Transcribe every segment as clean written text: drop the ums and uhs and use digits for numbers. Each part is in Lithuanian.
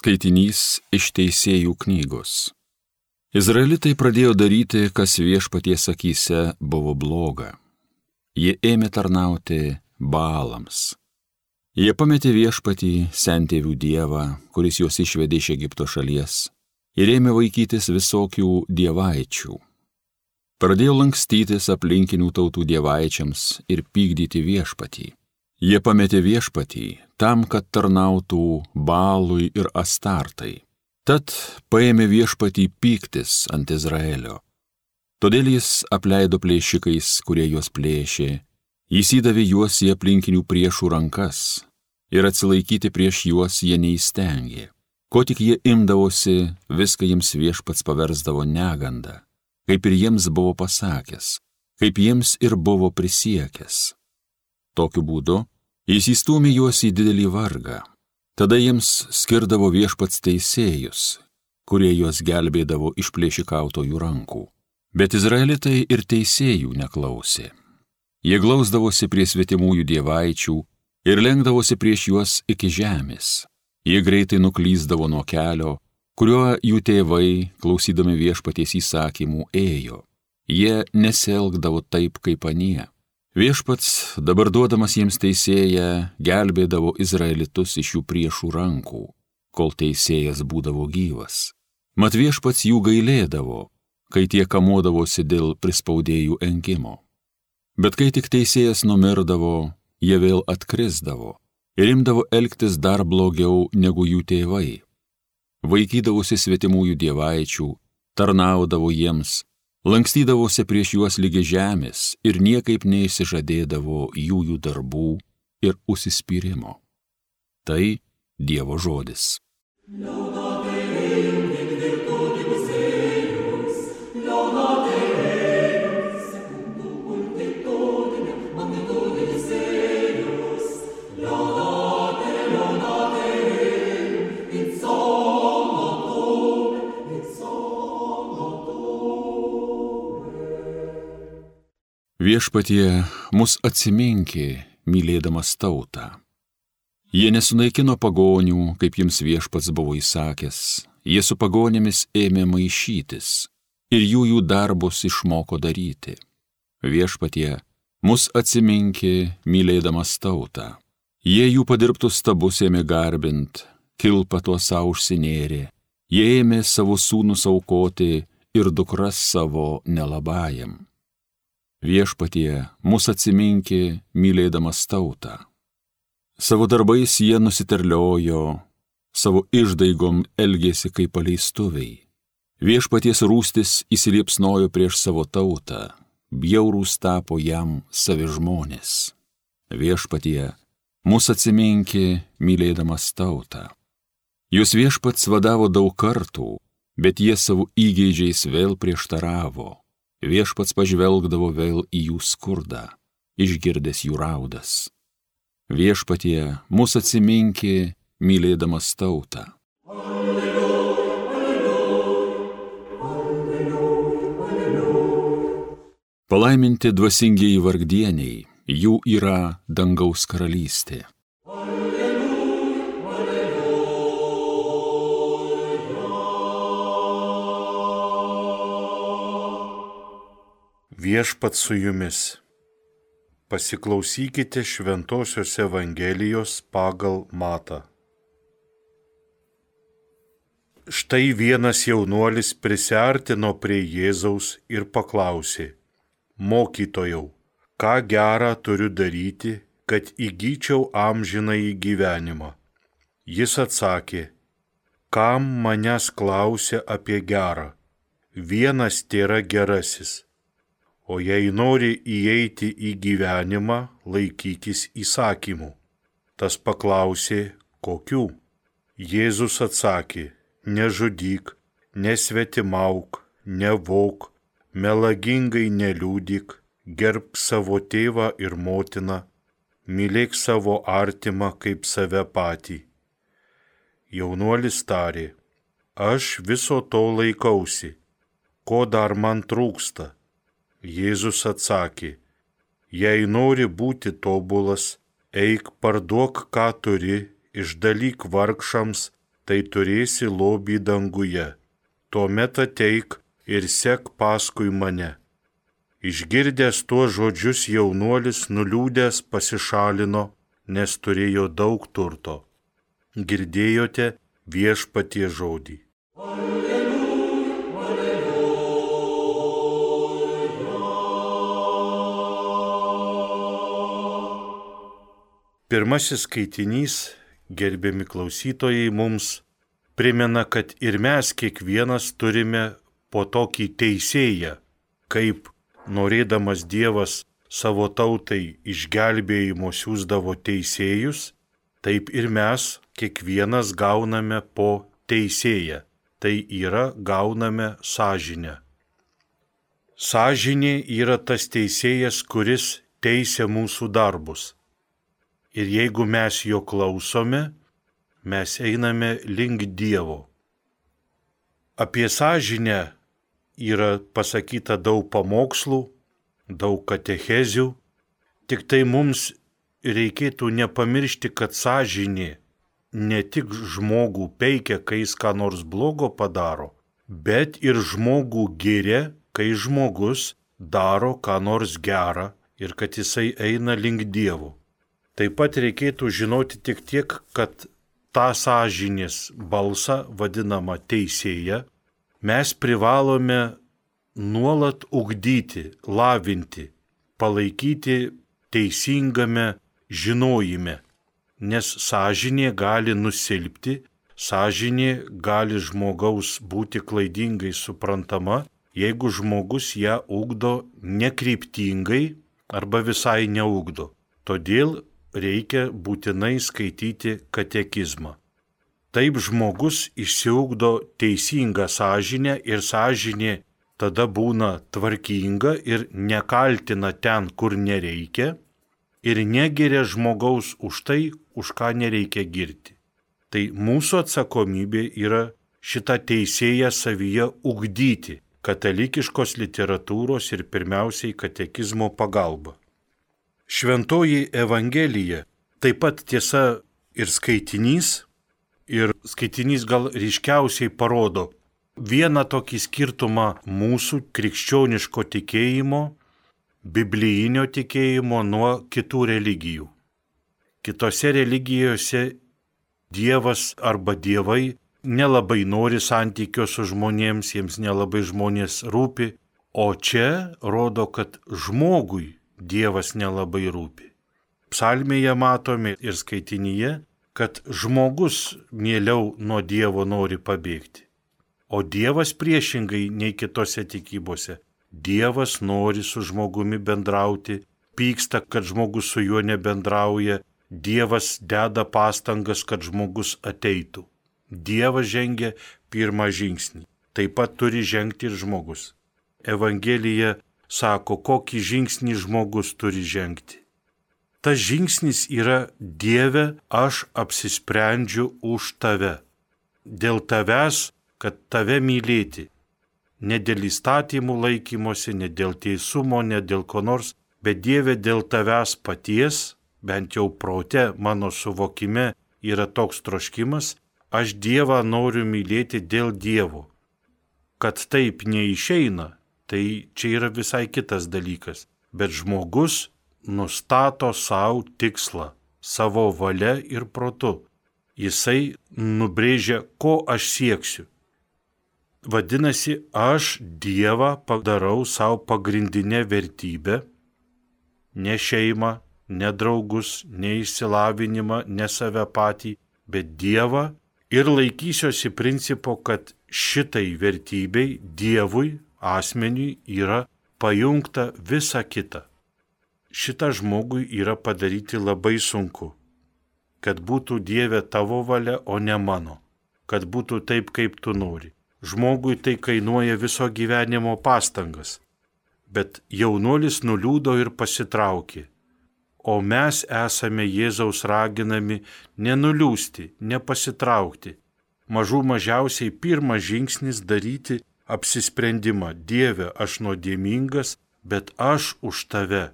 Skaitinys iš Teisėjų knygos. Izraelitai pradėjo daryti, kas Viešpaties akyse buvo bloga. Jie ėmė tarnauti Baalams. Jie pametė Viešpatį, sentėvių dievą, kuris juos išvedė iš Egipto šalies, ir ėmė vaikytis visokių dievaičių. Pradėjo lankstytis aplinkinių tautų dievaičiams ir pykdyti Viešpatį. Jie pametė Viešpatį tam, kad tarnautų Baalui ir Astartai. Tad paėmė Viešpatį pyktis ant Izraelio. Todėl jis apleido plėšikais, kurie juos plėšė, jis įdavė juos į aplinkinių priešų rankas ir atsilaikyti prieš juos jie neįstengė. Ko tik jie imdavosi, viską jiems Viešpats paversdavo negandą, kaip ir jiems buvo pasakęs, kaip jiems ir buvo prisiekęs. Tokiu būdu jis įstūmė juos į didelį vargą. Tada jiems skirdavo Viešpats teisėjus, kurie juos gelbėdavo iš plėšikautojų rankų. Bet izraelitai ir teisėjų neklausė. Jie glausdavosi prie svetimųjų dievaičių ir lenkdavosi prieš juos iki žemės. Jie greitai nuklysdavo nuo kelio, kuriuo jų tėvai, klausydami Viešpaties įsakymų, ėjo. Jie nesielgdavo taip, kaip anie. Viešpats, dabar duodamas jiems teisėją, gelbėdavo izraelitus iš jų priešų rankų, kol teisėjas būdavo gyvas. Mat Viešpats jų gailėdavo, kai tie kamuodavosi dėl prispaudėjų engimo. Bet kai tik teisėjas numirdavo, jie vėl atkrisdavo ir imdavo elgtis dar blogiau negu jų tėvai. Vaikydavosi svetimųjų dievaičių, tarnaudavo jiems, lankstydavosi prieš juos lygi žemės ir niekaip neišsižadėdavo jų darbų ir užsispyrimo. Tai Dievo žodis. Viešpatie mus atsiminkė, mylėdamas tautą. Jie nesunaikino pagonių, kaip jiems Viešpats buvo įsakęs, jie su pagonėmis ėmė maišytis ir jų darbus išmoko daryti. Viešpatie mus atsiminkė, mylėdamas tautą. Jie jų padirbtus stabus ėmė garbint, kilpą tuo savo užsinėrė, jie ėmė savo sūnus aukoti ir dukras savo nelabajam. Viešpatie mus atsiminkė, mylėdamas tautą. Savo darbais jie nusiterliojo, savo išdaigom elgėsi kaip paleistuviai. Viešpaties rūstis įsiliepsnojo prieš savo tautą, bjaurūs tapo jam savi žmonės. Viešpatie mus atsiminkė, mylėdamas tautą. Jūs Viešpats vadavo daug kartų, bet jie savo įgeidžiais vėl prieštaravo. Viešpats pažvelgdavo vėl į jų skurdą, išgirdęs jų raudas. Viešpatie mus atsiminkė, mylėdamas tautą. Alleluja, alleluja, alleluja. Palaiminti dvasingieji vargdieniai, jų yra dangaus karalystė. Viešpats su jumis. Pasiklausykite Šventosios Evangelijos pagal Matą. Štai vienas jaunuolis prisiartino prie Jėzaus ir paklausė: Mokytojau, ką gerą turiu daryti, kad įgyčiau amžinąjį gyvenimą? Jis atsakė: Kam manęs klausia apie gerą? Vienas tėra gerasis. O jei nori įeiti į gyvenimą, laikykis įsakymų. Tas paklausė, kokių? Jėzus atsakė: Nežudyk, nesvetimauk, nevok, melagingai neliūdyk, gerbk savo tėvą ir motiną, mylėk savo artimą kaip save patį. Jaunuolis tarė: Aš viso to laikausi, ko dar man trūksta? Jėzus atsakė: Jei nori būti tobulas, eik parduok, ką turi, išdalyk vargšams, tai turėsi lobį danguje. Tuomet ateik ir sek paskui mane. Išgirdęs tuos žodžius jaunuolis nuliūdęs pasišalino, nes turėjo daug turto. Girdėjote Viešpaties žodį. Pirmasis skaitinys, gerbiami klausytojai, mums primena, kad ir mes kiekvienas turime po tokį teisėją, kaip norėdamas Dievas savo tautai išgelbėjimo siųsdavo teisėjus, taip ir mes kiekvienas gauname po teisėją, tai yra gauname sąžinę. Sąžinė yra tas teisėjas, kuris teisia mūsų darbus. Ir jeigu mes jo klausome, mes einame link Dievo. Apie sąžinę yra pasakyta daug pamokslų, daug katechezių, tik tai mums reikėtų nepamiršti, kad sąžinė ne tik žmogų peikia, kai jis ką nors blogo padaro, bet ir žmogų giria, kai žmogus daro ką nors gerą ir kad jisai eina link Dievo. Taip pat reikėtų žinoti tik tiek, kad tą sąžinės balsą, vadinamą teisėją, mes privalome nuolat ugdyti, lavinti, palaikyti teisingame žinojime, nes sąžinė gali nusilpti, sąžinė gali žmogaus būti klaidingai suprantama, jeigu žmogus ją ugdo nekryptingai arba visai neugdo. Todėl reikia būtinai skaityti katekizmą. Taip žmogus išsiugdo teisingą sąžinę ir sąžinė tada būna tvarkinga ir nekaltina ten, kur nereikia ir negiria žmogaus už tai, už ką nereikia girti. Tai mūsų atsakomybė yra šitą teisėją savyje ugdyti katalikiškos literatūros ir pirmiausiai katekizmo pagalba. Šventoji Evangelija taip pat tiesa ir skaitinys gal ryškiausiai parodo vieną tokį skirtumą mūsų krikščioniško tikėjimo, biblijinio tikėjimo nuo kitų religijų. Kitose religijose Dievas arba dievai nelabai nori santykio su žmonėms, jiems nelabai žmonės rūpi, o čia rodo, kad žmogui Dievas nelabai rūpi. Psalmėje matome ir skaitinyje, kad žmogus mieliau nuo Dievo nori pabėgti. O Dievas priešingai nei kitose tikybose. Dievas nori su žmogumi bendrauti, pyksta, kad žmogus su juo nebendrauja. Dievas deda pastangas, kad žmogus ateitų. Dievas žengia pirmą žingsnį. Taip pat turi žengti ir žmogus. Evangelija sako, kokį žingsnį žmogus turi žengti. Tas žingsnis yra: Dieve, aš apsisprendžiu už tave. Dėl tavęs, kad tave mylėti. Ne dėl įstatymų laikymosi, ne dėl teisumo, ne dėl ko nors, bet Dieve, dėl tavęs paties, bent jau prote, mano suvokime yra toks troškimas, aš Dievą noriu mylėti dėl Dievo. Kad taip neišeina, tai čia yra visai kitas dalykas, bet žmogus nustato savo tikslą, savo valia ir protu. Jisai nubrėžia, ko aš sieksiu. Vadinasi, aš Dievą padarau savo pagrindinę vertybę, ne šeimą, ne draugus, ne išsilavinimą, ne save patį, bet Dievą ir laikysiuosi principo, kad šitai vertybei, Dievui, asmeniui yra pajungta visa kita. Šitą žmogui yra padaryti labai sunku, kad būtų Dieve tavo valia, o ne mano, kad būtų taip, kaip tu nori. Žmogui tai kainuoja viso gyvenimo pastangas, bet jaunuolis nuliūdo ir pasitraukė, o mes esame Jėzaus raginami nenuliūsti, nepasitraukti. Mažų mažiausiai pirmas žingsnis daryti apsisprendimą: Dieve, aš nuodėmingas, bet aš už tave.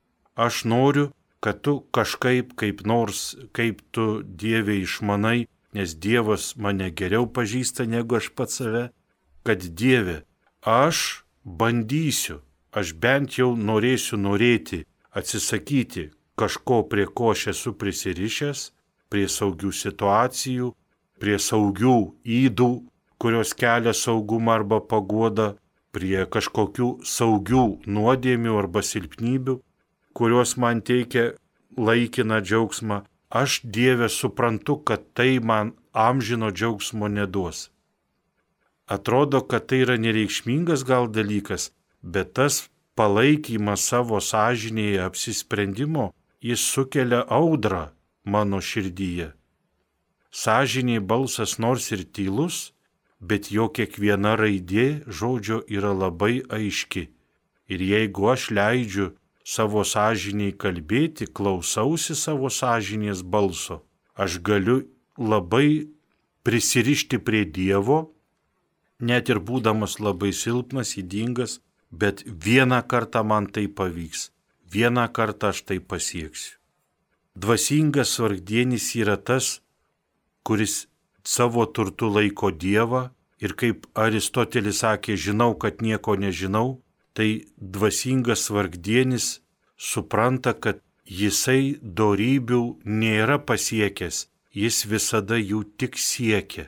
Aš noriu, kad tu kažkaip, kaip nors, kaip tu, Dieve, išmanai, nes Dievas mane geriau pažįsta negu aš pats save, kad Dieve, aš bandysiu, aš bent jau norėti, atsisakyti kažko, prie ko aš esu prisirišęs, prie saugių situacijų, prie saugių ydų, kurios kelia saugumą arba paguodą, prie kažkokių saugių nuodėmių arba silpnybių, kurios man teikia laikiną džiaugsmą. Aš, Dieve, suprantu, kad tai man amžino džiaugsmo neduos. Atrodo, kad tai yra nereikšmingas gal dalykas, bet tas palaikymas savo sąžinėje apsisprendimo, jis sukelia audrą mano širdyje. Sąžinėje balsas nors ir tylus, bet jo kiekviena raidė žodžio yra labai aiški. Ir jeigu aš leidžiu savo sąžiniai kalbėti, klausausi savo sąžinės balso, aš galiu labai prisirišti prie Dievo, net ir būdamas labai silpnas, ydingas, bet vieną kartą man tai pavyks, vieną kartą aš tai pasieksiu. Dvasingas vargdienis yra tas, kuris savo turtu laiko Dievą ir kaip Aristotelis sakė, žinau, kad nieko nežinau, tai dvasingas vargdienis supranta, kad jisai dorybių nėra pasiekęs, jis visada jų tik siekia.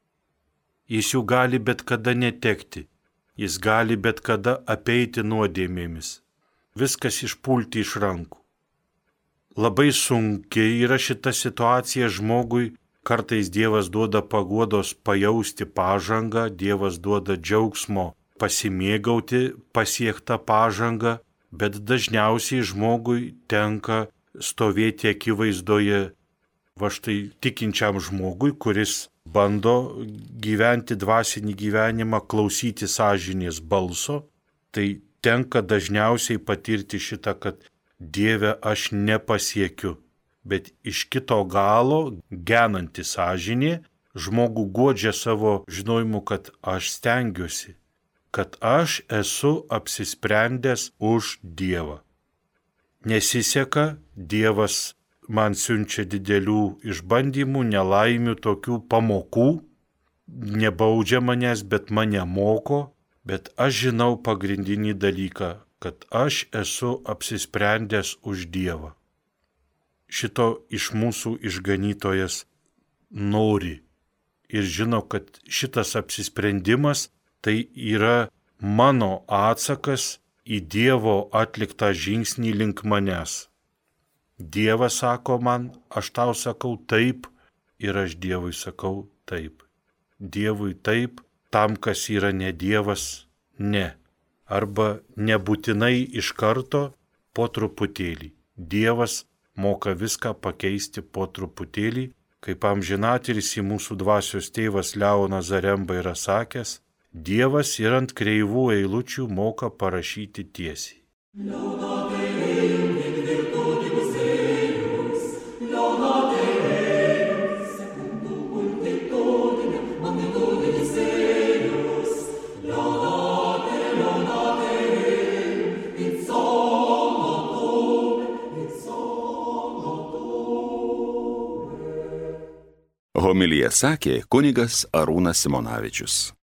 Jis jų gali bet kada netekti, jis gali bet kada apeiti nuodėmėmis, viskas išpulti iš rankų. Labai sunkiai yra šita situacija žmogui, kartais Dievas duoda paguodos pajausti pažangą, Dievas duoda džiaugsmo pasimėgauti pasiektą pažangą, bet dažniausiai žmogui tenka stovėti akivaizdoje, va štai tikinčiam žmogui, kuris bando gyventi dvasinį gyvenimą, klausyti sąžinės balso, tai tenka dažniausiai patirti šitą, kad Dieve aš nepasiekiu, bet iš kito galo genanti sąžinė žmogų guodžia savo žinojimu, kad aš stengiuosi, kad aš esu apsisprendęs už Dievą. Nesiseka, Dievas man siunčia didelių išbandymų, nelaimių, tokių pamokų, nebaudžia manęs, bet mane moko, bet aš žinau pagrindinį dalyką, kad aš esu apsisprendęs už Dievą. Šito iš mūsų išganytojas nori ir žino, kad šitas apsisprendimas tai yra mano atsakas į Dievo atliktą žingsnį link manęs. Dievas sako man, aš tau sakau taip ir aš Dievui sakau taip. Dievui taip, tam, kas yra ne Dievas, ne. Arba nebūtinai iš karto, po truputėlį. Dievas moka viską pakeisti po truputėlį, kaip amžinatilsį į mūsų dvasios tėvas Leonas Zaremba yra sakęs, Dievas ir ant kreivų eilučių moka parašyti tiesiai. Homiliją sakė kunigas Arūnas Simonavičius.